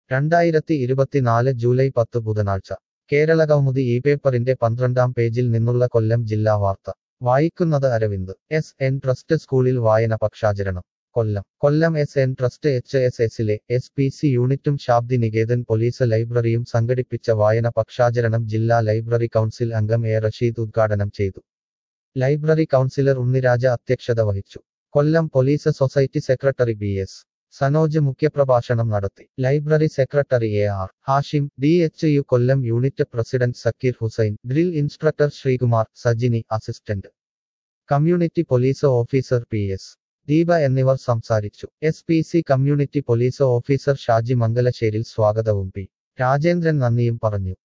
2024 July 10 ബുധനാഴ്ച കേരളകൗമുദി ഈ പേപ്പറിന്റെ 12-ാം പേജിൽ നിന്നുള്ള കൊല്ലം ജില്ലാ വാർത്ത വായിക്കുന്നത് അരവിന്ദ്. എസ്.എൻ. ട്രസ്റ്റ് സ്കൂളിൽ വായന പക്ഷാചരണം. കൊല്ലം എസ്.എൻ. ട്രസ്റ്റ് HSSലെ SPC യൂണിറ്റും ശാബ്ദി നികേതൻ പോലീസ് ലൈബ്രറിയും സംഘടിപ്പിച്ച വായന പക്ഷാചരണം ജില്ലാ ലൈബ്രറി കൗൺസിൽ അംഗം എ. റഷീദ് ഉദ്ഘാടനം ചെയ്തു. ലൈബ്രറി കൗൺസിലർ ഉണ്ണിരാജ അധ്യക്ഷത വഹിച്ചു. Kollam police society secretary BS. Sanoj മുഖ്യപ്രഭാഷണം നടത്തി. Library secretary AR. Hashim, DHU Kollam unit president Zakir Hussain, drill instructor Sreekumar, Sajini, assistant community police officer PS. Deepa എന്നിവർ സംസാരിച്ചു. SPC community police officer Shaji Mangalasseril സ്വാഗതവും P. രാജേന്ദ്രൻ നന്ദിയും പറഞ്ഞു.